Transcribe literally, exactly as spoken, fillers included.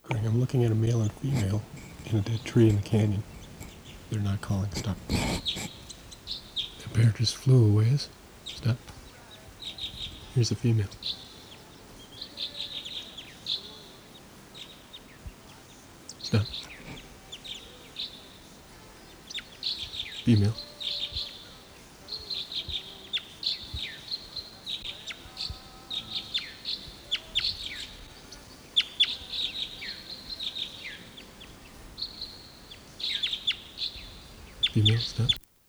Right, I'm looking at a male and female in a dead tree in the canyon. They're not calling. Stop. The bear just flew away. Stop. Here's the female. Stop. Female. Female, stop.